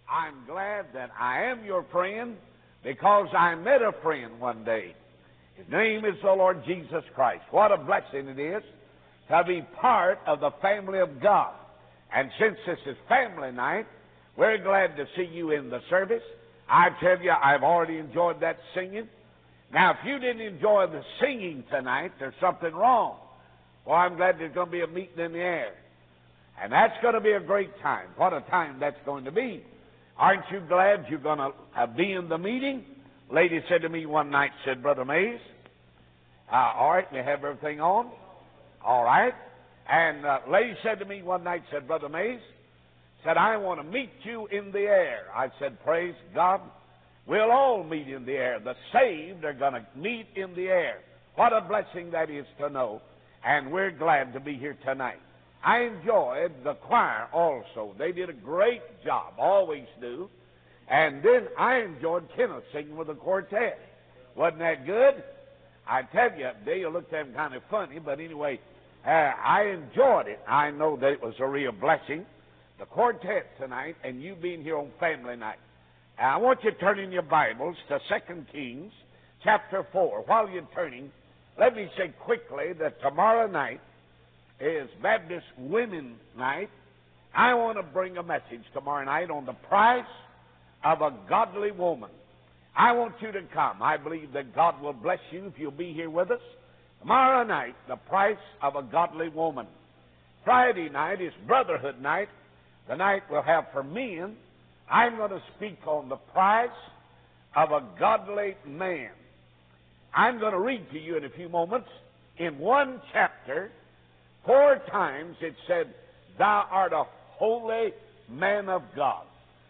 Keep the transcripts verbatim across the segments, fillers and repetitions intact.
I'm glad that I am your friend because I met a friend one day. His name is the Lord Jesus Christ. What a blessing it is to be part of the family of God. And since this is family night, we're glad to see you in the service. I tell you, I've already enjoyed that singing. Now, if you didn't enjoy the singing tonight, there's something wrong. Well, I'm glad there's going to be a meeting in the air. And that's going to be a great time. What a time that's going to be. Aren't you glad you're going to uh, be in the meeting? Lady said to me one night, said, Brother Mays, uh, all right, you have everything on? All right. And uh, lady said to me one night, said, Brother Mays, said, I want to meet you in the air. I said, praise God. We'll all meet in the air. The saved are going to meet in the air. What a blessing that is to know. And we're glad to be here tonight. I enjoyed the choir also. They did a great job, always do. And then I enjoyed Kenneth singing with the quartet. Wasn't that good? I tell you, they looked at him kind of funny, but anyway, uh, I enjoyed it. I know that it was a real blessing. The quartet tonight, and you being here on family night. And I want you to turn in your Bibles to Second Kings chapter four. While you're turning, let me say quickly that tomorrow night is Baptist Women Night. I want to bring a message tomorrow night on the price of a godly woman. I want you to come. I believe that God will bless you if you'll be here with us. Tomorrow night, the price of a godly woman. Friday night is Brotherhood Night. The night we'll have for men. I'm going to speak on the price of a godly man. I'm going to read to you in a few moments. In one chapter, four times it said, Thou art a holy man of God.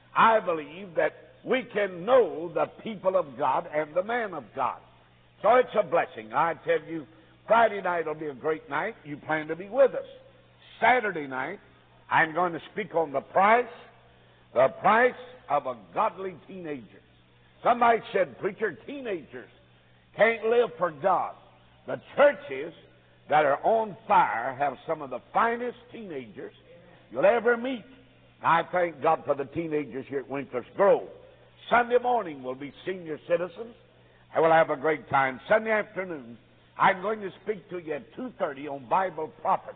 I believe that we can know the people of God and the man of God. So it's a blessing. I tell you, Friday night will be a great night. You plan to be with us. Saturday night, I'm going to speak on the price, the price of a godly teenager. Somebody said, Preacher, teenagers can't live for God. The churches that are on fire have some of the finest teenagers you'll ever meet. I thank God for the teenagers here at Winkler's Grove. Sunday morning will be senior citizens, and we'll have a great time. Sunday afternoon, I'm going to speak to you at two thirty on Bible prophecy.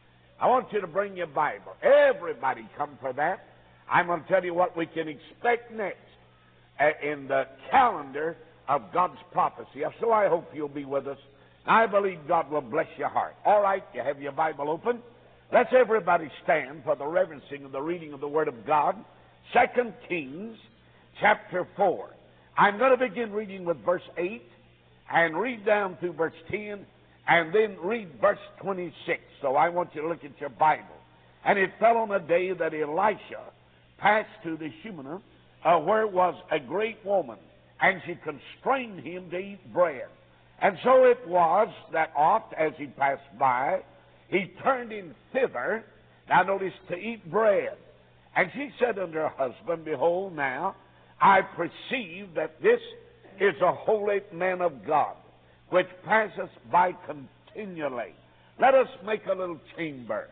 I want you to bring your Bible. Everybody come for that. I'm going to tell you what we can expect next uh, in the calendar of God's prophecy. So I hope you'll be with us. I believe God will bless your heart. All right, you have your Bible open. Let's everybody stand for the reverencing of the reading of the Word of God. Second Kings chapter four. I'm going to begin reading with verse eight and read down through verse ten and then read verse twenty-six. So I want you to look at your Bible. And it fell on a day that Elisha passed through the Shunammite, uh, where was a great woman, and she constrained him to eat bread. And so it was that oft as he passed by, he turned in thither, now notice, to eat bread. And she said unto her husband, Behold now, I perceive that this is a holy man of God, which passeth by continually. Let us make a little chamber,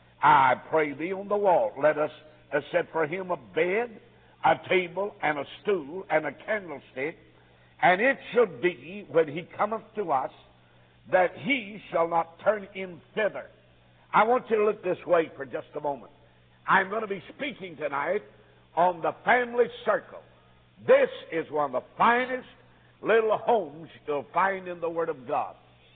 I pray thee, on the wall. Let us uh, set for him a bed, a table, and a stool, and a candlestick. And it should be, when he cometh to us, that he shall not turn in thither. I want you to look this way for just a moment. I'm going to be speaking tonight on the family circle. This is one of the finest little homes you'll find in the Word of God.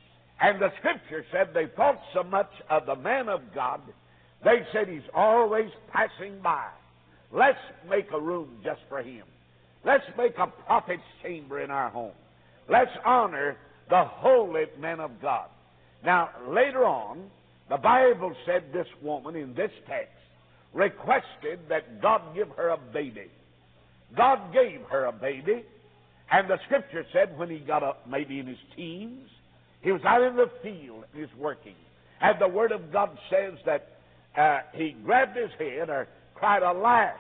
And the Scripture said they thought so much of the man of God, they said he's always passing by. Let's make a room just for him. Let's make a prophet's chamber in our home. Let's honor the holy man of God. Now, later on, the Bible said this woman in this text requested that God give her a baby. God gave her a baby, and the Scripture said when he got up, maybe in his teens, he was out in the field and he was working. And the Word of God says that uh, he grabbed his head or cried, Alas!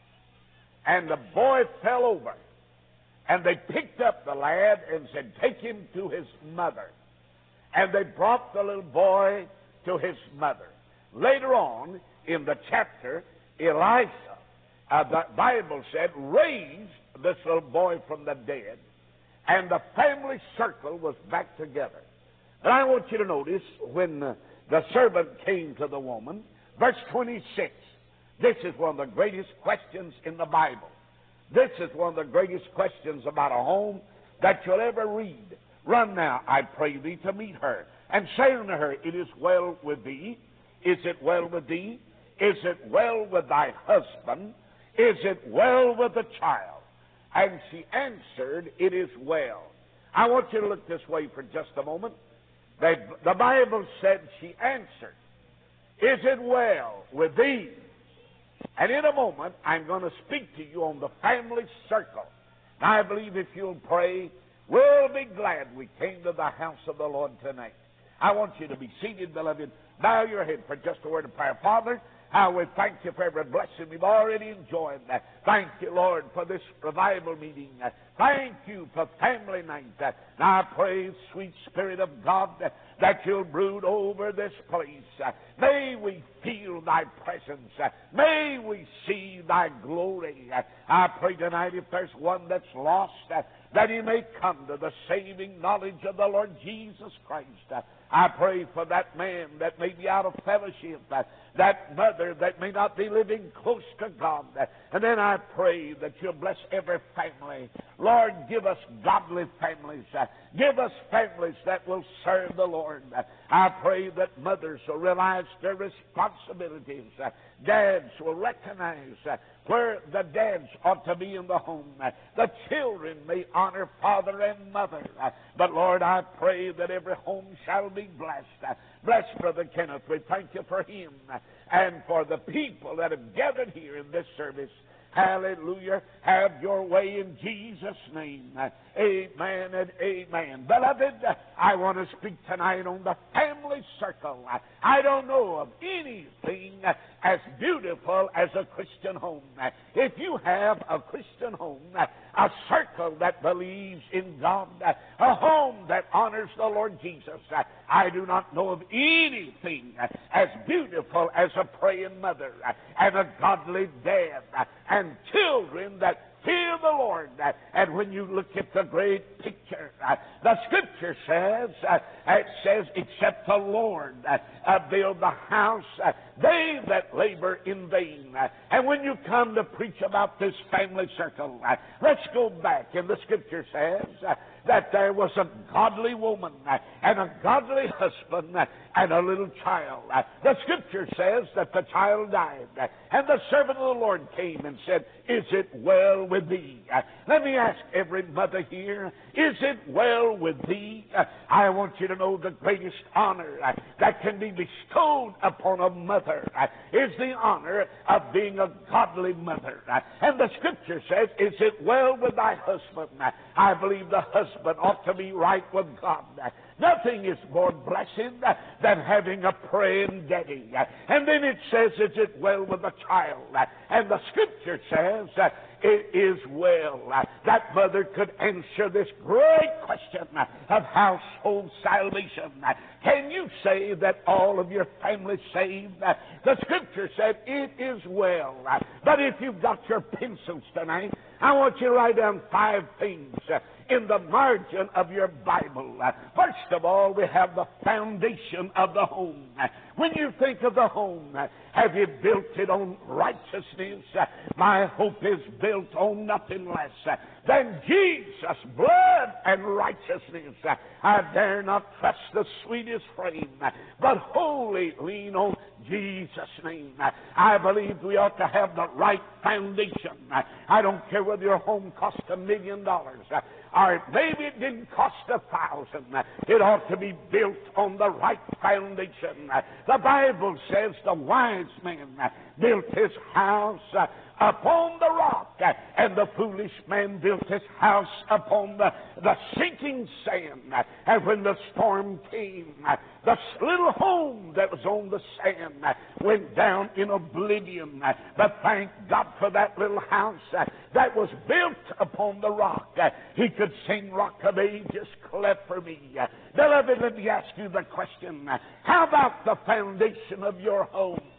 And the boy fell over. And they picked up the lad and said, Take him to his mother. And they brought the little boy to his mother. Later on in the chapter, Elisha uh, the Bible said, raised this little boy from the dead, and the family circle was back together. But I want you to notice when uh, the servant came to the woman, verse twenty-six, this is one of the greatest questions in the Bible. This is one of the greatest questions about a home that you'll ever read. Run now, I pray thee, to meet her, and say unto her, it is well with thee. Is it well with thee? Is it well with thy husband? Is it well with the child? And she answered, it is well. I want you to look this way for just a moment. The, the Bible said she answered, is it well with thee? And in a moment, I'm going to speak to you on the family circle. Now, I believe if you'll pray, we'll be glad we came to the house of the Lord tonight. I want you to be seated, beloved. Bow your head for just a word of prayer. Father, I would thank you for every blessing we've already enjoyed. Thank you, Lord, for this revival meeting. Thank you for family night. Now I pray, sweet Spirit of God, that you'll brood over this place. May we feel thy presence. May we see thy glory. I pray tonight, if there's one that's lost, that he may come to the saving knowledge of the Lord Jesus Christ. I pray for that man that may be out of fellowship, that mother that may not be living close to God. And then I pray that you'll bless every family. Lord, give us godly families. Give us families that will serve the Lord. I pray that mothers will realize their responsibilities. Dads will recognize where the dads ought to be in the home. The children may honor father and mother. But, Lord, I pray that every home shall be blessed. Bless Brother Kenneth. We thank you for him and for the people that have gathered here in this service. Hallelujah. Have your way in Jesus' name. Amen and amen. Beloved, I want to speak tonight on the family circle. I don't know of anything as beautiful as a Christian home. If you have a Christian home, a circle that believes in God, a home that honors the Lord Jesus, I do not know of anything as beautiful as a praying mother and a godly dad and children that fear the Lord. And when you look at the great picture, the Scripture says, it says, except the Lord build the house, they that labor in vain. And when you come to preach about this family circle, let's go back. And the Scripture says that there was a godly woman and a godly husband and a little child. The Scripture says that the child died, and the servant of the Lord came and said, is it well with thee? Let me ask every mother here, is it well with thee? I want you to know the greatest honor that can be bestowed upon a mother is the honor of being a godly mother. And the Scripture says, is it well with thy husband? I believe the husband ought to be right with God. Nothing is more blessed than having a praying daddy. And then it says, is it well with the child? And the Scripture says, it is well. That mother could answer this great question of household salvation. Can you say that all of your family saved? The Scripture said, it is well. But if you've got your pencils tonight, I want you to write down five things in the margin of your Bible. First of all, we have the foundation of the home. When you think of the home, have you built it on righteousness? My hope is built on nothing less than Jesus' blood and righteousness. I dare not trust the sweetest frame, but wholly lean on Jesus' name. I believe we ought to have the right foundation. I don't care whether your home cost a million dollars or maybe it didn't cost a thousand. It ought to be built on the right foundation. The Bible says the wise man built his house upon the rock, and the foolish man built his house upon the, the sinking sand. And when the storm came, the little home that was on the sand went down in oblivion. But thank God for that little house that was built upon the rock. He could sing, Rock of Ages, cleft for me. Beloved, let me ask you the question, how about the foundation of your home?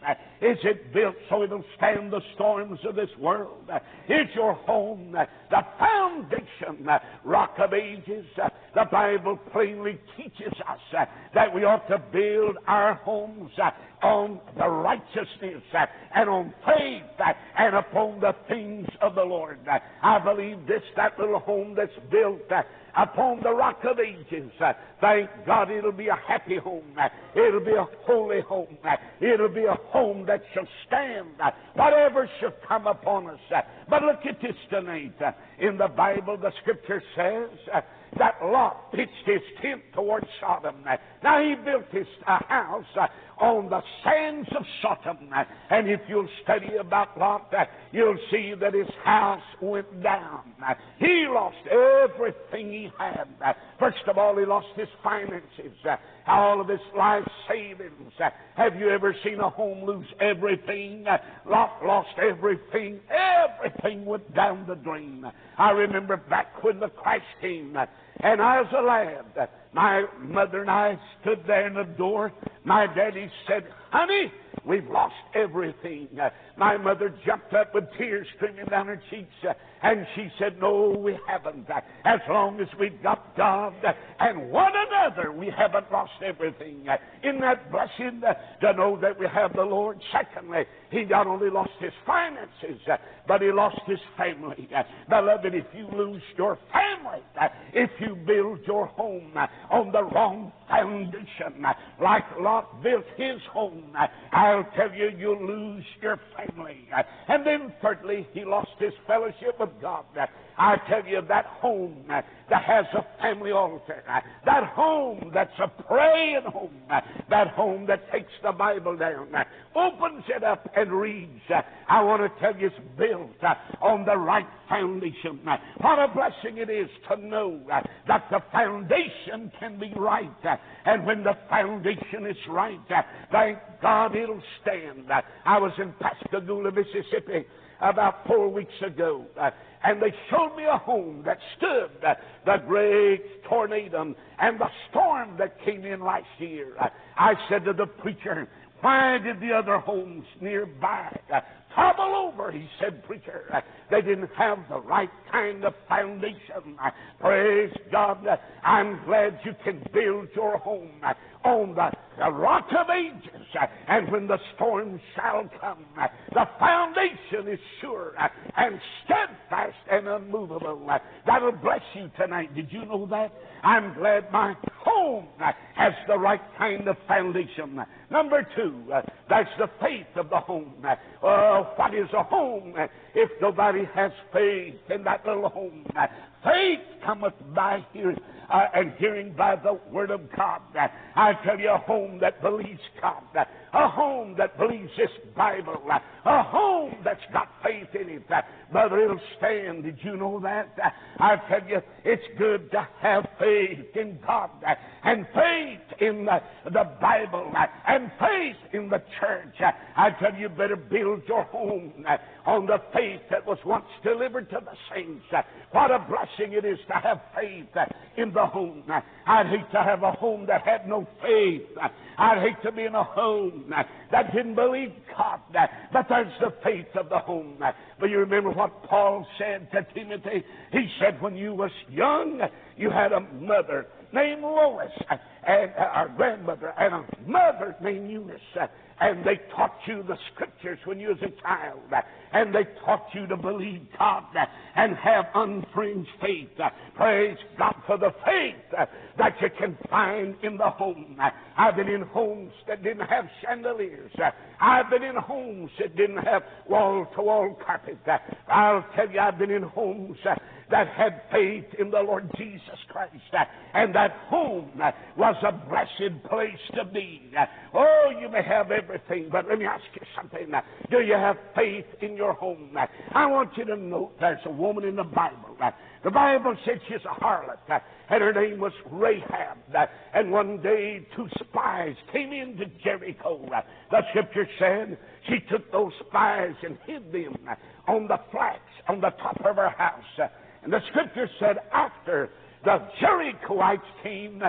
Is it built so it'll stand the storms of this world? Is your home the foundation, rock of ages? The Bible plainly teaches us that we ought to build our homes on the righteousness and on faith and upon the things of the Lord. I believe this, that little home that's built upon the rock of ages, thank God it'll be a happy home. It'll be a holy home. It'll be a home that shall stand whatever shall come upon us. But look at this tonight. In the Bible, the Scripture says that Lot pitched his tent towards Sodom. Now he built his uh, house uh, on the sands of Sodom. And if you'll study about Lot, uh, you'll see that his house went down. Uh, he lost everything he had. Uh, first of all, he lost his finances, uh, all of his life savings. Uh, have you ever seen a home lose everything? Uh, Lot lost everything. Everything went down the drain. I remember back when the Christ came, uh, and I was a lad. Uh, my mother and I stood there in the door. My daddy said, "Honey, we've lost everything." Uh, my mother jumped up with tears streaming down her cheeks, uh, and she said, "No, we haven't. Uh, as long as we've got God uh, and one another, we haven't lost everything." Uh, isn't that blessed uh, to know that we have the Lord? Secondly, he not only lost his finances, uh, but he lost his family. Uh, beloved, if you lose your family, uh, if you build your home uh, on the wrong foundation, uh, like Lot built his home, uh, I'll tell you, you'll lose your family. Uh, and then thirdly, he lost his fellowship with God. Uh, I tell you, that home uh, that has a family altar, uh, that home that's a praying home, uh, that home that takes the Bible down, uh, opens it up and reads, uh, I want to tell you, it's built uh, on the right foundation. Uh, what a blessing it is to know uh, that the foundation can be right. Uh, and when the foundation is right, uh, thank God it'll stand. Uh, I was in Pascagoula, Mississippi, about four weeks ago, uh, and they showed me a home that stood uh, the great tornado and the storm that came in last year. Uh, I said to the preacher, "Why did the other homes nearby uh, topple over?" He said, "Preacher, uh, they didn't have the right kind of foundation." Uh, praise God, uh, I'm glad you can build your home uh, on the, the rock of ages. Uh, and when the storm shall come, uh, the foundation is sure uh, and steadfast and unmovable. Uh, that'll bless you tonight. Did you know that? I'm glad my home uh, has the right kind of foundation. Uh, number two, uh, that's the faith of the home. Uh, uh, what is a home uh, if nobody has faith in that little home? Uh, faith cometh by hearing, uh, and hearing by the Word of God. Uh, I tell you, a home that believes God, uh, a home that believes this Bible, uh, a home that's got faith in it, uh, brother, it'll stand. Did you know that? Uh, I tell you, it's good to have faith in God uh, and faith in the, the Bible uh, and faith in the church. Uh, I tell you, you better build your home uh, on the faith that was once delivered to the saints. Uh, what a blessing it is to have faith uh, in the home. Uh, I'd hate to have a home that had no faith. Uh, I'd hate to be in a home uh, that didn't believe God. Uh, but there's the faith of the home. Uh, but you remember what Paul said to Timothy? He said, when you was young, you had a mother named Lois, uh, and uh, our grandmother, and a mother named Eunice. Uh, and they taught you the Scriptures when you was a child. Uh, and they taught you to believe God uh, and have unfringed faith. Uh, praise God for the faith uh, that you can find in the home. Uh, I've been in homes that didn't have chandeliers. Uh, I've been in homes that didn't have wall-to-wall carpet. Uh, I'll tell you, I've been in homes uh, that had faith in the Lord Jesus Christ. Uh, and that home uh, was a blessed place to be. Uh, oh, you may have everything, but let me ask you something. Uh, do you have faith in your home? Uh, I want you to note there's a woman in the Bible. Uh, the Bible said she's a harlot, uh, and her name was Rahab. Uh, and one day, two spies came into Jericho. Uh, the Scripture said she took those spies and hid them uh, on the flats on the top of her house. Uh, And the Scripture said after the Jerichoites came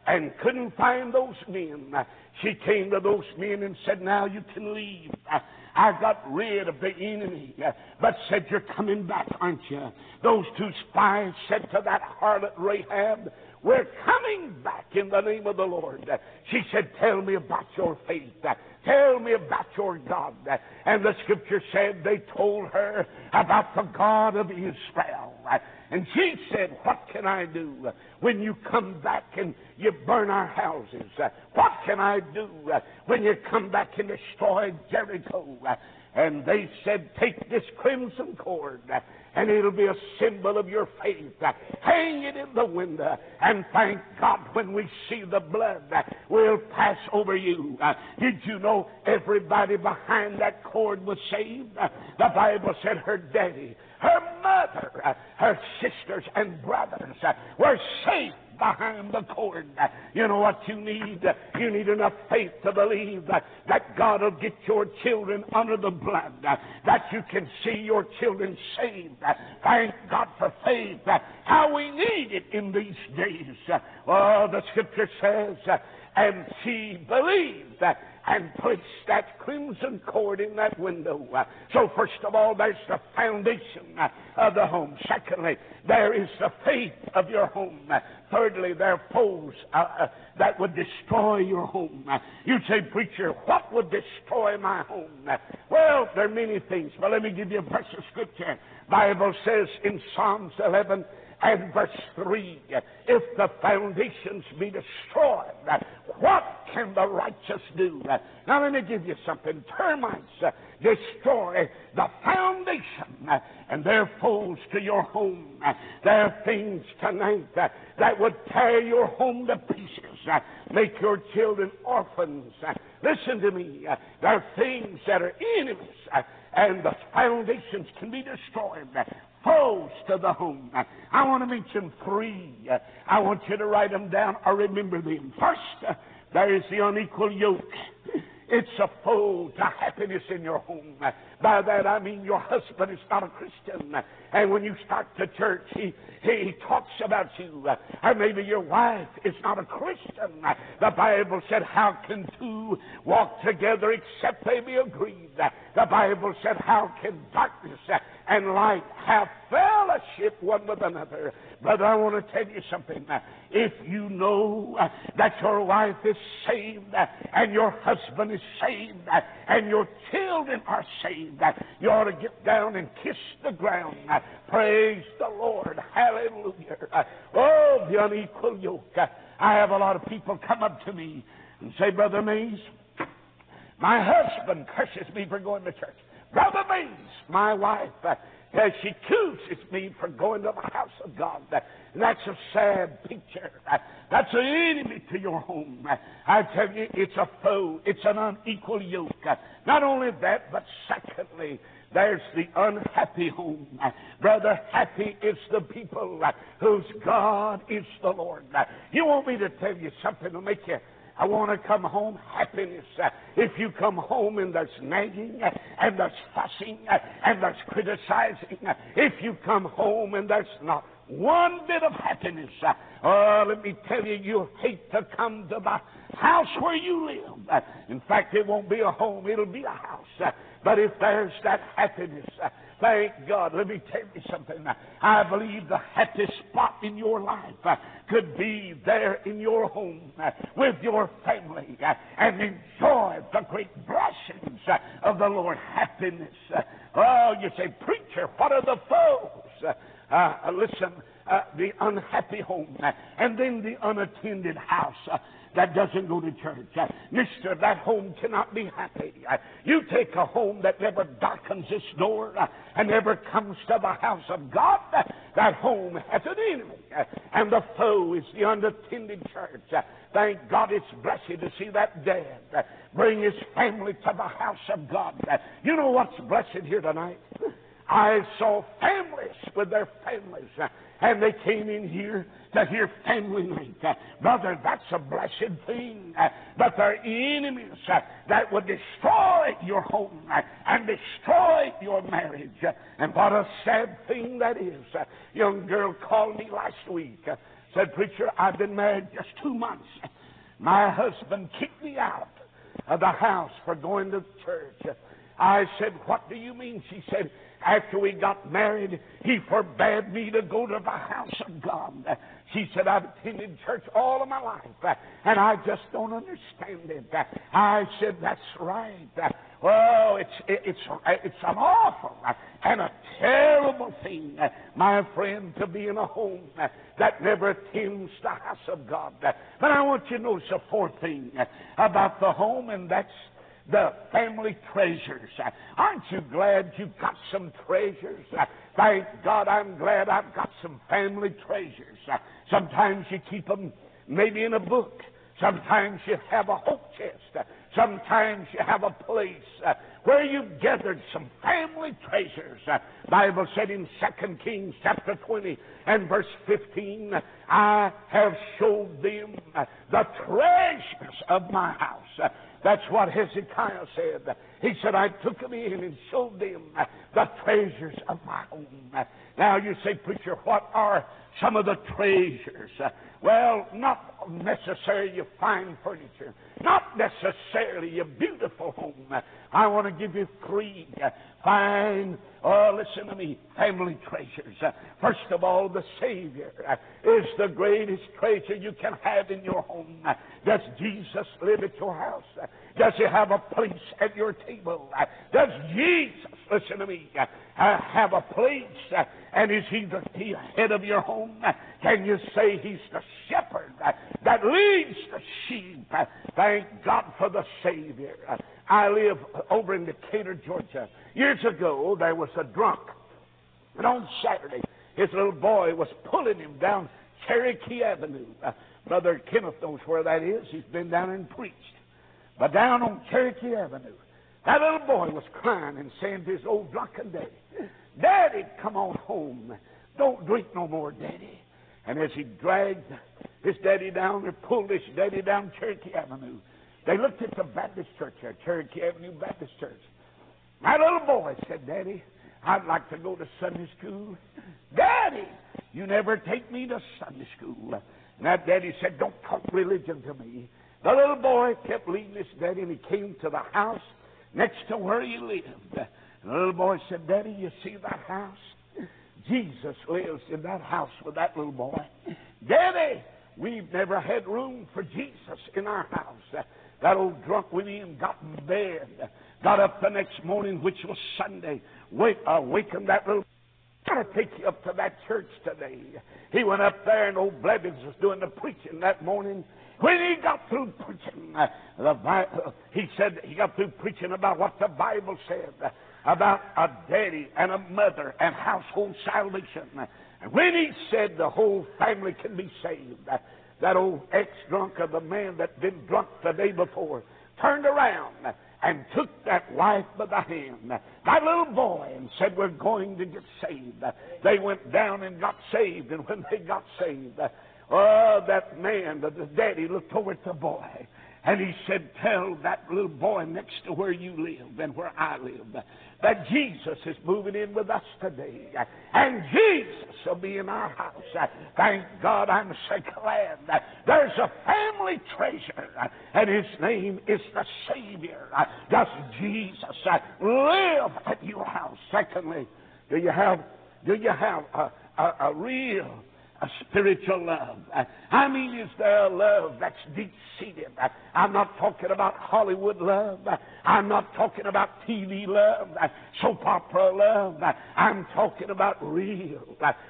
and couldn't find those men. She came to those men and said, now you can leave. I got rid of the enemy. But said, you're coming back, aren't you? Those two spies said to that harlot Rahab, we're coming back in the name of the Lord. She said, tell me about your faith. Tell me about your God. And the Scripture said they told her about the God of Israel. And she said, what can I do when you come back and you burn our houses? What can I do when you come back and destroy Jericho? And they said, take this crimson cord, and it'll be a symbol of your faith. Hang it in the window, and thank God when we see the blood, we'll pass over you. Did you know everybody behind that cord was saved? The Bible said her daddy, her mother, her sisters and brothers were saved behind the cord. You know what you need? You need enough faith to believe that, that God will get your children under the blood, that you can see your children saved. Thank God for faith. How we need it in these days. Oh, the Scripture says, and she believed and placed that crimson cord in that window. So first of all, there's the foundation of the home. Secondly, there is the faith of your home. Thirdly, there are foes uh, uh, that would destroy your home. You'd say, preacher, what would destroy my home? Well, there are many things, but let me give you a verse of Scripture. Bible says in Psalms eleven and verse three, if the foundations be destroyed, what can the righteous do? Now let me give you something. Termites uh, destroy the foundation, uh, and they're foes to your home. Uh, there are things tonight uh, that would tear your home to pieces, uh, make your children orphans. Uh, listen to me. Uh, there are things that are enemies, uh, and the foundations can be destroyed. Uh, foes to the home. Uh, I want to mention three. Uh, I want you to write them down or remember them. First, uh, there is the unequal yoke. It's a foe to happiness in your home. Uh, by that I mean your husband is not a Christian. Uh, and when you start to church, he, he talks about you. Uh, or maybe your wife is not a Christian. Uh, the Bible said, how can two walk together except they be agreed? Uh, the Bible said, how can darkness uh, and light have fellowship one with another? Brother, I want to tell you something. Uh, if you know uh, that your wife is saved uh, and your husband is saved uh, and your children are saved, uh, you ought to get down and kiss the ground. Uh, praise the Lord. Hallelujah. Uh, oh, the unequal yoke. Uh, I have a lot of people come up to me and say, Brother Mays, my husband curses me for going to church. Brother Mays, my wife, uh, uh, she accuses me for going to the house of God. Uh, that's a sad picture. Uh, that's an enemy to your home. Uh, I tell you, it's a foe. It's an unequal yoke. Uh, not only that, but secondly, there's the unhappy home. Uh, brother, happy is the people uh, whose God is the Lord. Uh, you want me to tell you something to make you I want to come home happiness. Uh, if you come home and there's nagging uh, and there's fussing uh, and there's criticizing, uh, if you come home and there's not one bit of happiness, uh, oh, let me tell you, you'll hate to come to the house where you live. Uh, in fact, it won't be a home, it'll be a house. Uh, but if there's that happiness, uh, thank God. Let me tell you something. I believe the happiest spot in your life uh, could be there in your home uh, with your family uh, and enjoy the great blessings uh, of the Lord. Happiness. Uh, oh, you say, preacher, what are the foes? Uh, uh, listen, uh, the unhappy home uh, and then the unattended house. Uh, that doesn't go to church. Uh, mister, that home cannot be happy. Uh, you take a home that never darkens its door uh, and never comes to the house of God, uh, that home has an enemy. Uh, and the foe is the unattended church. Uh, thank God it's blessed to see that dad uh, bring his family to the house of God. Uh, you know what's blessed here tonight? I saw families with their families, uh, and they came in here to hear family night. Uh, brother, that's a blessed thing. Uh, but there are enemies uh, that would destroy your home uh, and destroy your marriage. Uh, and what a sad thing that is. Uh, young girl called me last week. Uh, Said, preacher, I've been married just two months. My husband kicked me out of the house for going to church. I said, what do you mean? She said, after we got married, he forbade me to go to the house of God. She said, I've attended church all of my life, and I just don't understand it. I said, that's right. Well, it's, it's, it's an awful and a terrible thing, my friend, to be in a home that never attends the house of God. But I want you to notice a fourth thing about the home, and that's the family treasures. Aren't you glad you've got some treasures? Thank God, I'm glad I've got some family treasures. Sometimes you keep them maybe in a book. Sometimes you have a hope chest. Sometimes you have a place where you've gathered some family treasures. The Bible said in Second Kings chapter twenty and verse fifteen, I have showed them the treasures of my house. That's what Hezekiah said. He said, I took them in and showed them the treasures of my home. Now you say, preacher, what are some of the treasures? Well, not necessarily your fine furniture, not necessarily your beautiful home. I want to give you three fine, oh, listen to me, family treasures. First of all, the Savior is the greatest treasure you can have in your home. Does Jesus live at your house? Does he have a place at your table? Does Jesus, listen to me, have a place? And is he the head of your home? Can you say he's the shepherd that leads the sheep? Thank God for the Savior. I live over in Decatur, Georgia. Years ago, there was a drunk. And on Saturday, his little boy was pulling him down Cherokee Avenue. Uh, Brother Kenneth knows where that is. He's been down and preached. But down on Cherokee Avenue, that little boy was crying and saying to his old drunken daddy, Daddy, come on home. Don't drink no more, Daddy. And as he dragged his daddy down or pulled his daddy down Cherokee Avenue, they looked at the Baptist church there, Cherokee Avenue Baptist Church. My little boy said, Daddy, I'd like to go to Sunday school. Daddy, you never take me to Sunday school. And that daddy said, don't talk religion to me. The little boy kept leading his daddy, and he came to the house next to where he lived. And the little boy said, Daddy, you see that house? Jesus lives in that house with that little boy. Daddy, we've never had room for Jesus in our house. That old drunk went in, got in bed, got up the next morning, which was Sunday, wake, uh, wakened that little. Got to take you up to that church today. He went up there, and old Blevins was doing the preaching that morning. When he got through preaching, uh, the Bible, he said he got through preaching about what the Bible said uh, about a daddy and a mother and household salvation. And when he said the whole family can be saved, uh, that old ex-drunk of the man that'd been drunk the day before turned around and took that wife by the hand, that little boy, and said, we're going to get saved. They went down and got saved, and when they got saved, oh, that man, the daddy, looked over at the boy, and he said, tell that little boy next to where you live and where I live that Jesus is moving in with us today, and Jesus will be in our house. Thank God, I'm so glad that there's a family treasure, and his name is the Savior. Does Jesus live at your house? Secondly, do you have do you have a, a, a real a spiritual love? I mean, is there a love that's deep-seated? I'm not talking about Hollywood love. I'm not talking about T V love, soap opera love. I'm talking about real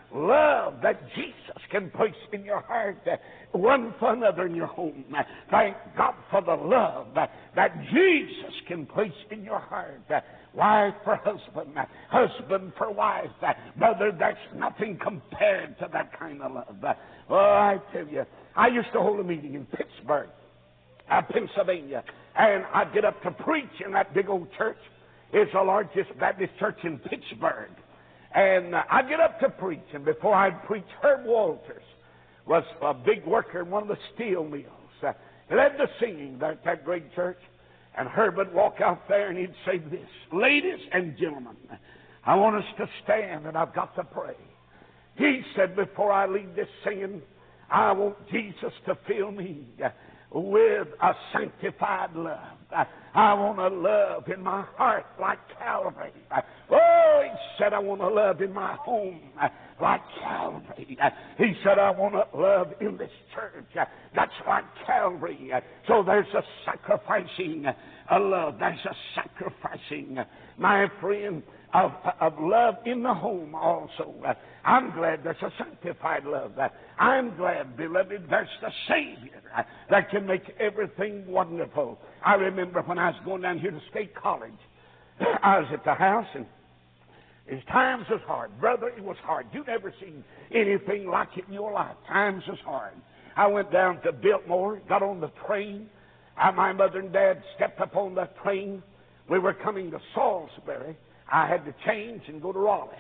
love that Jesus can place in your heart, one for another in your home. Thank God for the love that Jesus can place in your heart. Wife for husband, husband for wife. Brother, that's nothing compared to that kind of love. Oh, I tell you, I used to hold a meeting in Pittsburgh, uh, Pennsylvania, and I'd get up to preach in that big old church. It's the largest Baptist church in Pittsburgh. And uh, I'd get up to preach, and before I'd preach, Herb Walters was a big worker in one of the steel mills. Uh, he led the singing there at that great church. And Herb would walk out there and he'd say this, ladies and gentlemen, I want us to stand and I've got to pray. He said, before I lead this singing, I want Jesus to fill me with a sanctified love. I want to love in my heart like Calvary. Oh, he said, I want to love in my home like Calvary. He said, I want to love in this church that's like Calvary. So there's a sacrificing of love. There's a sacrificing, my friend, of, of love in the home also. I'm glad there's a sanctified love. I'm glad, beloved, there's the Savior that can make everything wonderful. I remember when I was going down here to State College, I was at the house, and his times was hard. Brother, it was hard. You never seen anything like it in your life. Times was hard. I went down to Biltmore, got on the train. I, my mother and dad stepped up on the train. We were coming to Salisbury. I had to change and go to Raleigh.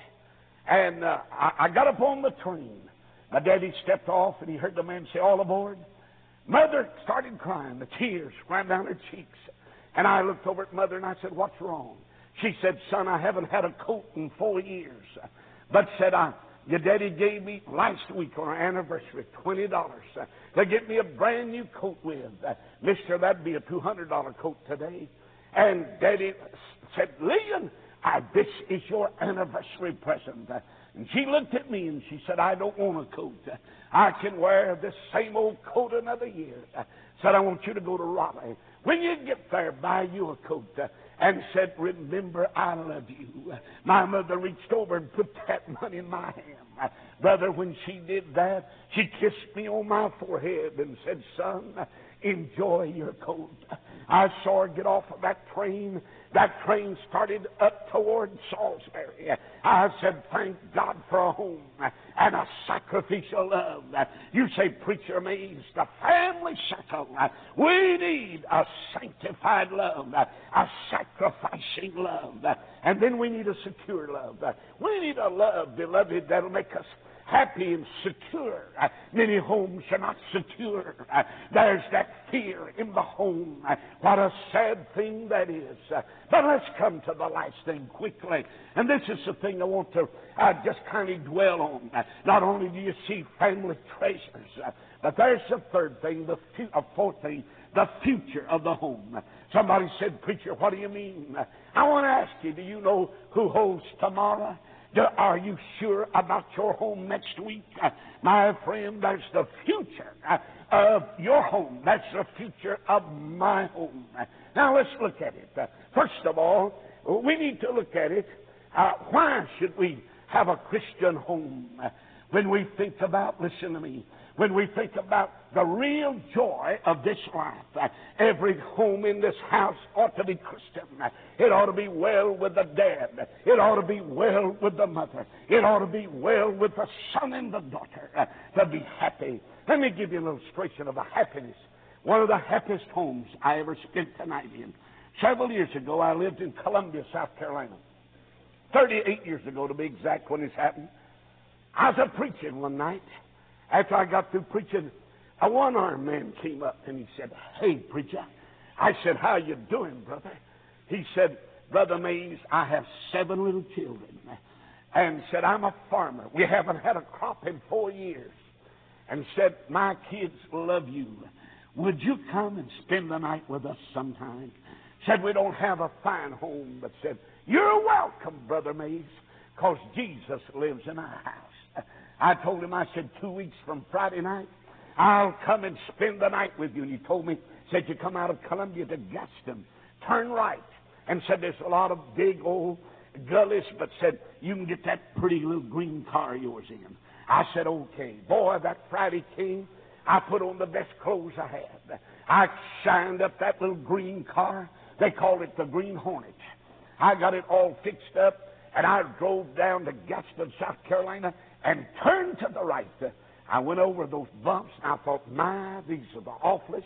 And uh, I, I got up on the train. My daddy stepped off, and he heard the man say, all aboard. Mother started crying. The tears ran down her cheeks. And I looked over at Mother, and I said, what's wrong? She said, son, I haven't had a coat in four years. But, said I, your daddy gave me last week on our anniversary twenty dollars uh, to get me a brand new coat with. Uh, Mister, that'd be a two hundred dollar coat today. And Daddy said, Lillian, I, this is your anniversary present. Uh, and she looked at me and she said, I don't want a coat. Uh, I can wear this same old coat another year. Uh, said, I want you to go to Raleigh. When you get there, buy you a coat. Uh, and said, remember, I love you. Uh, my mother reached over and put that money in my hand. Uh, brother, when she did that, she kissed me on my forehead and said, son, enjoy your coat. I saw her get off of that train. That train started up toward Salisbury. I said, thank God for a home and a sacrificial love. You say, Preacher Mays, the family circle. We need a sanctified love, a sacrificing love. And then we need a secure love. We need a love, beloved, that'll make us happy and secure. Uh, many homes are not secure. Uh, there's that fear in the home. Uh, what a sad thing that is. Uh, but let's come to the last thing quickly. And this is the thing I want to uh, just kind of dwell on. Uh, not only do you see family treasures, uh, but there's the third thing, the fu- uh, fourth thing, the future of the home. Uh, somebody said, Preacher, what do you mean? Uh, I want to ask you, do you know who holds tomorrow? Are you sure about your home next week? Uh, my friend, that's the future uh, of your home. That's the future of my home. Uh, now, let's look at it. Uh, first of all, we need to look at it. Uh, why should we have a Christian home? Uh, when we think about, listen to me, when we think about the real joy of this life, uh, every home in this house ought to be Christian. Uh, it ought to be well with the dad. It ought to be well with the mother. It ought to be well with the son and the daughter, uh, to be happy. Let me give you an illustration of the happiness. One of the happiest homes I ever spent the night in. Several years ago, I lived in Columbia, South Carolina. thirty-eight years ago, to be exact, when this happened. I was a preaching one night. After I got through preaching, a one-armed man came up and he said, Hey, preacher. I said, How you doing, brother? He said, Brother Mays, I have seven little children. And said, I'm a farmer. We haven't had a crop in four years. And said, my kids love you. Would you come and spend the night with us sometime? Said, we don't have a fine home, but said, you're welcome, Brother Mays, because Jesus lives in our house. I told him, I said, two weeks from Friday night, I'll come and spend the night with you. And he told me, said, you come out of Columbia to Gaston, turn right. And said, there's a lot of big old gullies, but said, you can get that pretty little green car of yours in. I said, okay. Boy, that Friday came, I put on the best clothes I had. I shined up that little green car. They called it the Green Hornet. I got it all fixed up, and I drove down to Gaston, South Carolina, and turned to the right. I went over those bumps, and I thought, my, these are the awfulest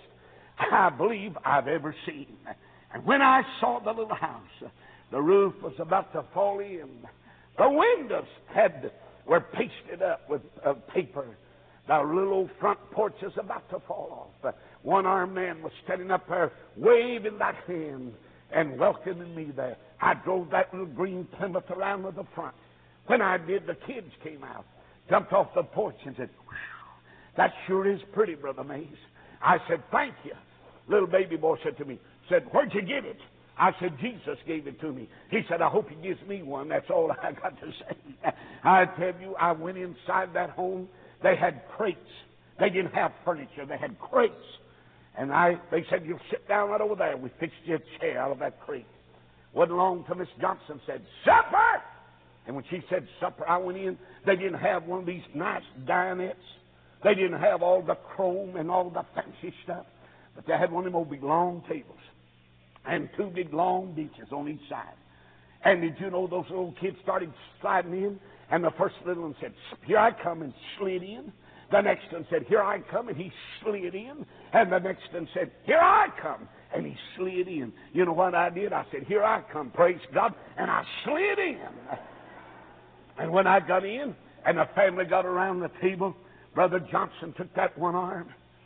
I believe I've ever seen. And when I saw the little house, the roof was about to fall in. The windows had were pasted up with uh, paper. The little old front porch is about to fall off. Uh, one armed man was standing up there, waving that hand and welcoming me there. I drove that little green Plymouth around with the front. When I did, the kids came out, jumped off the porch and said, That sure is pretty, Brother Mays. I said, thank you. Little baby boy said to me, said, where'd you get it? I said, Jesus gave it to me. He said, I hope he gives me one. That's all I got to say. I tell you, I went inside that home. They had crates. They didn't have furniture. They had crates. And I, they said, you'll sit down right over there. We fixed you a chair out of that crate. Wasn't long till Miss Johnson said, supper! And when she said supper, I went in. They didn't have one of these nice dinettes. They didn't have all the chrome and all the fancy stuff. But they had one of them old big long tables. And two big long benches on each side. And did you know those little kids started sliding in? And the first little one said, here I come, and slid in. The next one said, here I come, and he slid in. And the next one said, here I come, and he slid in. You know what I did? I said, here I come, praise God, and I slid in. And when I got in, and the family got around the table, Brother Johnson took that one arm,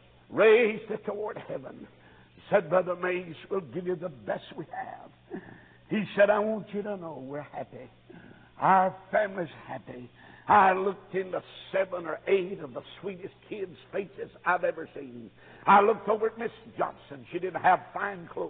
raised it toward heaven, said, Brother Mays, we'll give you the best we have. He said, I want you to know we're happy. Our family's happy. I looked into seven or eight of the sweetest kids' faces I've ever seen. I looked over at Miss Johnson. She didn't have fine clothes.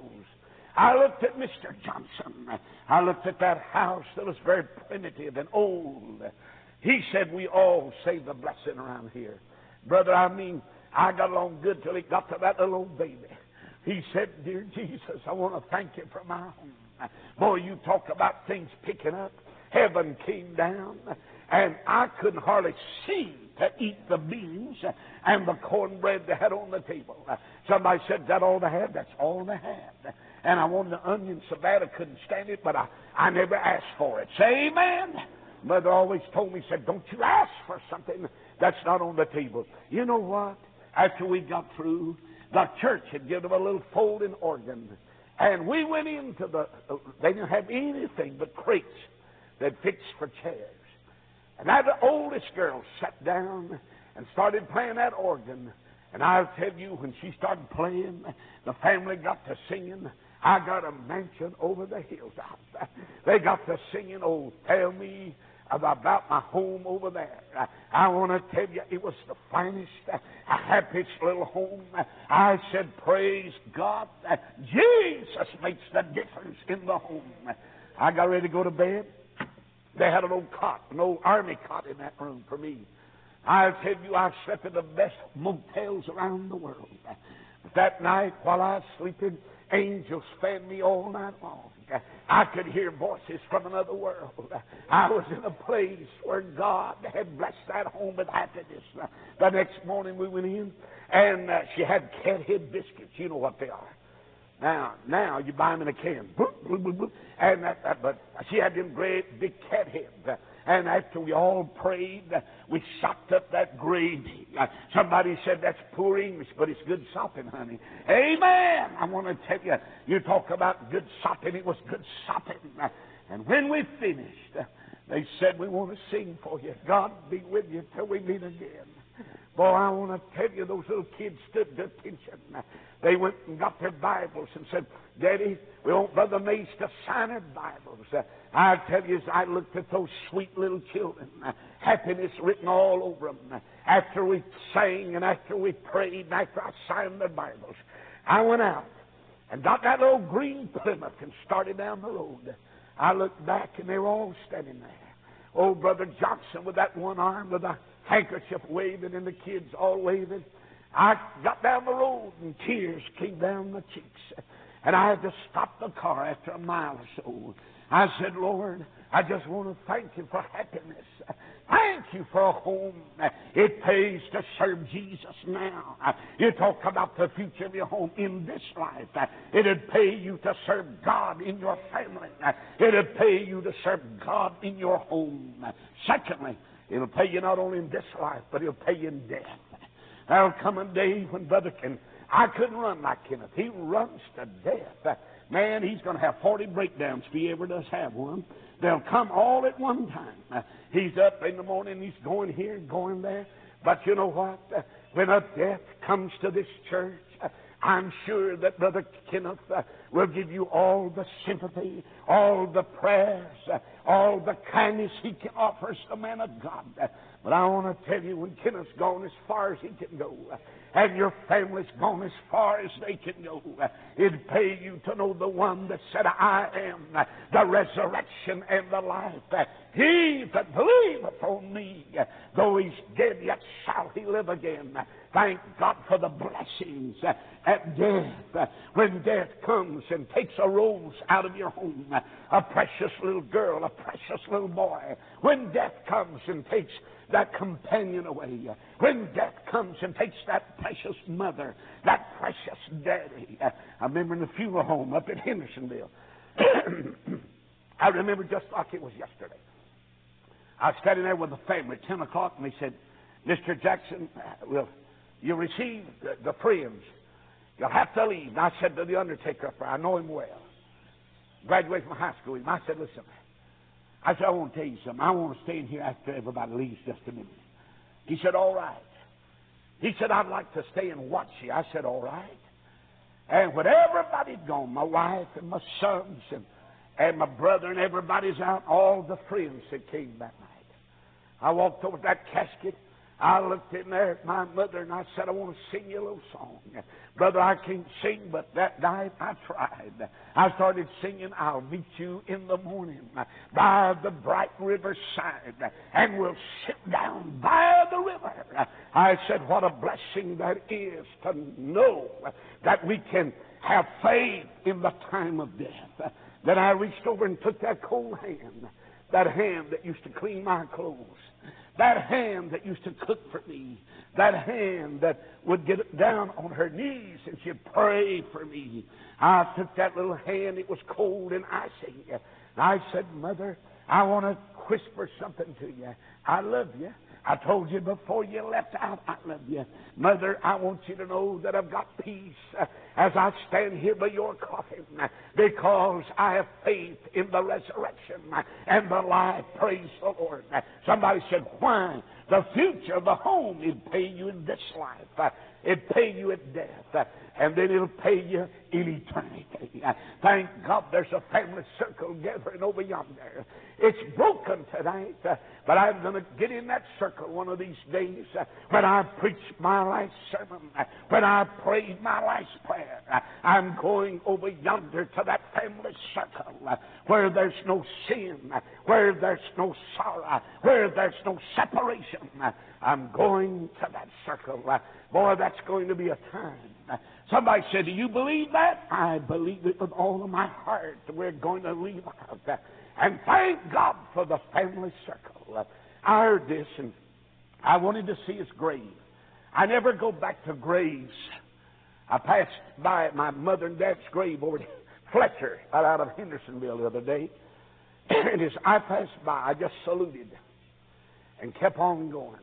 I looked at Mister Johnson. I looked at that house that was very primitive and old. He said, we all say the blessing around here. Brother, I mean, I got along good till he got to that little old baby. He said, dear Jesus, I want to thank you for my home. Boy, you talk about things picking up. Heaven came down, and I couldn't hardly see to eat the beans and the cornbread they had on the table. Somebody said, that all they had? That's all they had. And I wanted the onions so bad I couldn't stand it, but I, I never asked for it. Say amen. Mother always told me, said, don't you ask for something that's not on the table. You know what? After we got through, the church had given them a little folding organ. And we went into the, they didn't have anything but crates they'd fixed for chairs. And that oldest girl sat down and started playing that organ. And I'll tell you, when she started playing, the family got to singing, I got a mansion over the hilltop. They got to singing, oh, tell me about my home over there. I, I want to tell you, it was the finest, uh, happiest little home. I said, praise God, uh, Jesus makes the difference in the home. I got ready to go to bed. They had an old cot, an old army cot in that room for me. I'll tell you, I slept in the best motels around the world. But that night, while I was sleeping, angels fanned me all night long. I could hear voices from another world. I was in a place where God had blessed that home with happiness. The next morning we went in, and uh, she had cathead biscuits. You know what they are. Now, now you buy them in a can. Boop, boop, boop, boop. And that, that, but she had them great big cat heads. And after we all prayed, we sopped up that gravy. Somebody said that's poor English, but it's good sopping, honey. Amen. I want to tell you, you talk about good sopping. It was good sopping. And when we finished, they said, we want to sing for you. God be with you till we meet again. Boy, I want to tell you, those little kids stood to attention. They went and got their Bibles and said, Daddy, we want Brother Mays to sign our Bibles. Uh, I tell you, as I looked at those sweet little children, uh, happiness written all over them. Uh, after we sang and after we prayed and after I signed their Bibles, I went out and got that little green Plymouth and started down the road. I looked back and they were all standing there. Old Brother Johnson with that one arm with a handkerchief waving and the kids all waving. I got down the road and tears came down my cheeks. And I had to stop the car after a mile or so. I said, Lord, I just want to thank you for happiness. Thank you for a home. It pays to serve Jesus now. You talk about the future of your home in this life. It'd pay you to serve God in your family. It'd pay you to serve God in your home. Secondly, it'll pay you not only in this life, but it'll pay you in death. There'll come a day when Brother Ken, I couldn't run like Kenneth. He runs to death. Man, he's going to have forty breakdowns if he ever does have one. They'll come all at one time. Uh, he's up in the morning, he's going here, going there. But you know what? Uh, when a death comes to this church, uh, I'm sure that Brother Kenneth uh, will give you all the sympathy, all the prayers, uh, all the kindness he can offer us, the man of God. But I want to tell you, when Kenneth's gone as far as he can go, and your family's gone as far as they can go, it'd pay you to know the one that said, I am the resurrection and the life. He that believeth on me, though he's dead, yet shall he live again. Thank God for the blessings at death. When death comes and takes a rose out of your home, a precious little girl, a precious little boy. When death comes and takes that companion away. When death comes and takes that precious mother, that precious daddy. I remember in the funeral home up in Hendersonville. I remember just like it was yesterday. I was standing there with the family at ten o'clock, and they said, Mister Jackson, well, you received the, the friends. You'll have to leave. And I said to the undertaker, for I know him well, graduated from high school. And I said, listen, I said, I want to tell you something. I want to stay in here after everybody leaves just a minute. He said, all right. He said, I'd like to stay and watch you. I said, all right. And when everybody'd gone, my wife and my sons and, and my brother and everybody's out, all the friends that came that night, I walked over to that casket. I looked in there at my mother and I said, I want to sing you a little song. Brother, I can't sing, but that night I tried. I started singing, I'll meet you in the morning by the bright river side, and we'll sit down by the river. I said, what a blessing that is to know that we can have faith in the time of death. Then I reached over and took that cold hand, that hand that used to clean my clothes, that hand that used to cook for me, that hand that would get down on her knees and she'd pray for me. I took that little hand, it was cold and icy. And I said, Mother, I want to whisper something to you. I love you. I told you before you left out, I love you. Mother, I want you to know that I've got peace uh, as I stand here by your coffin, uh, because I have faith in the resurrection uh, and the life. Praise the Lord. Uh, somebody said, why? The future, the home, it'd pay you in this life. Uh, it'd pay you at death. Uh, and then it'll pay you in eternity. Uh, thank God there's a family circle gathering over yonder. It's broken tonight, uh, but I'm going to get in that circle one of these days uh, when I preach my last sermon, uh, when I prayed my last prayer. Uh, I'm going over yonder to that family circle uh, where there's no sin, uh, where there's no sorrow, where there's no separation. Uh, I'm going to that circle. Uh, boy, that's going to be a time. Uh, somebody said, do you believe that? I believe it with all of my heart. We're going to leave out. Uh, and thank God for the family circle. Uh, I heard this, and I wanted to see his grave. I never go back to graves. I passed by my mother and dad's grave over at Fletcher, right out of Hendersonville the other day. And as I passed by, I just saluted and kept on going.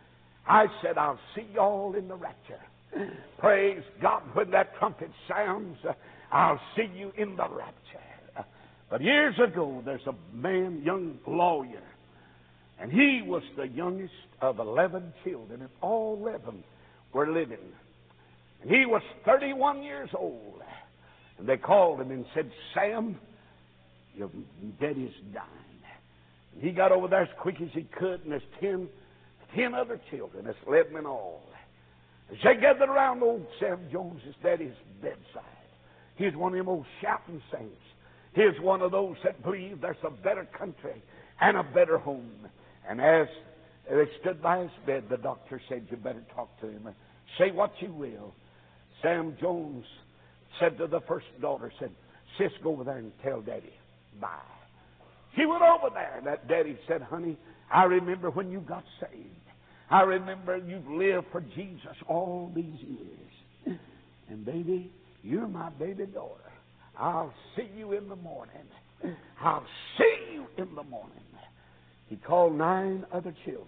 I said, I'll see y'all in the rapture. Praise God, when that trumpet sounds, uh, I'll see you in the rapture. Uh, but years ago, there's a man, young lawyer, and he was the youngest of eleven children, and all eleven were living. And he was thirty-one years old. And they called him and said, Sam, your daddy's dying. And he got over there as quick as he could, and there's ten, ten other children. That's eleven in all. As they gathered around old Sam Jones's daddy's bedside, he's one of them old shouting saints. He's one of those that believe there's a better country and a better home. And as they stood by his bed, the doctor said, you better talk to him. Say what you will. Sam Jones said to the first daughter, said, sis, go over there and tell Daddy bye. She went over there, and that daddy said, honey, I remember when you got saved. I remember you've lived for Jesus all these years. And baby, you're my baby daughter. I'll see you in the morning. I'll see you in the morning. He called nine other children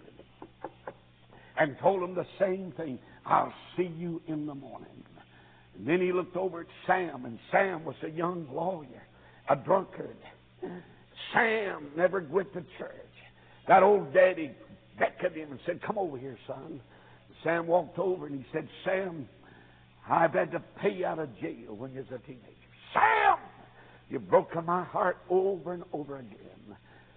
and told them the same thing. I'll see you in the morning. And then he looked over at Sam, and Sam was a young lawyer, a drunkard. Sam never went to church. That old daddy beckoned him and said, come over here, son. Sam walked over and he said, Sam, I've had to pay you out of jail when you was a teenager. Sam, you've broken my heart over and over again.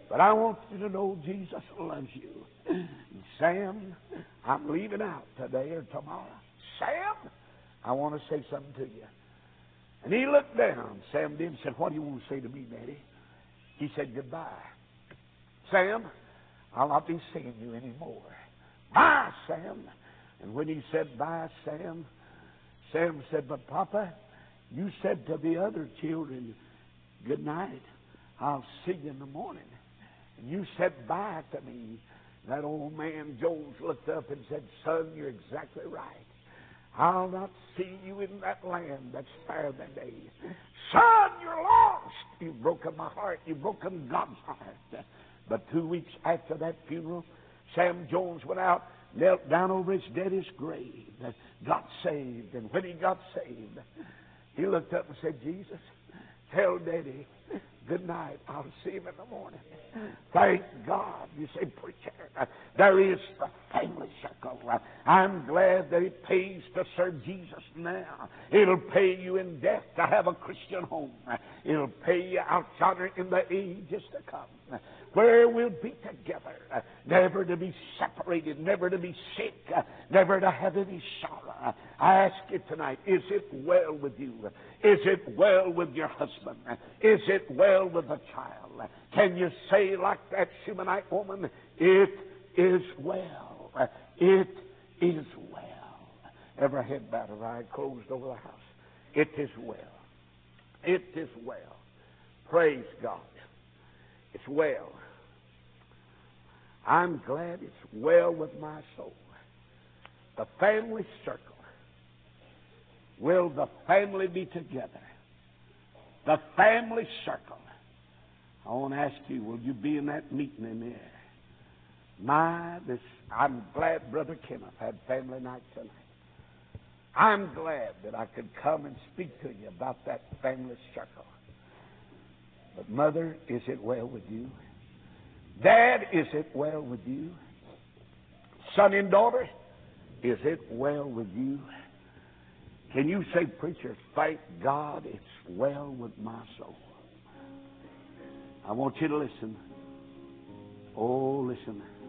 But I want you to know Jesus loves you. Sam, I'm leaving out today or tomorrow. Sam, I want to say something to you. And he looked down, Sam did, and said, what do you want to say to me, Daddy? He said, goodbye. Sam, I'll not be seeing you anymore. Bye, Sam. And when he said bye, Sam, Sam said, but Papa, you said to the other children, good night. I'll see you in the morning. And you said bye to me. That old man Jones looked up and said, son, you're exactly right. I'll not see you in that land that's fair than day. Son, you're lost. You've broken my heart. You've broken God's heart. But two weeks after that funeral, Sam Jones went out, knelt down over his daddy's grave, got saved. And when he got saved, he looked up and said, Jesus, tell Daddy, good night. I'll see him in the morning. Thank God. You say, preacher, uh, there is the family circle. Uh, I'm glad that it pays to serve Jesus now. It'll pay you in death to have a Christian home. Uh, it'll pay you out yonder in the ages to come, uh, where we'll be together, uh, never to be separated, never to be sick, uh, never to have any sorrow. Uh, I ask you tonight, is it well with you? Is it well with your husband? Uh, is it well with the child? Uh, can you say like that Shunammite woman, it is well. Uh, it is well. Every head bowed, every eye closed over the house. It is well. It is well. Praise God. It's well. I'm glad it's well with my soul. The family circle. Will the family be together? The family circle. I want to ask you, will you be in that meeting in there? My, this, I'm glad Brother Kenneth had family night tonight. I'm glad that I could come and speak to you about that family circle. But Mother, is it well with you? Dad, is it well with you? Son and daughter, is it well with you? Can you say, preacher, thank God it's well with my soul? I want you to listen. Oh, listen.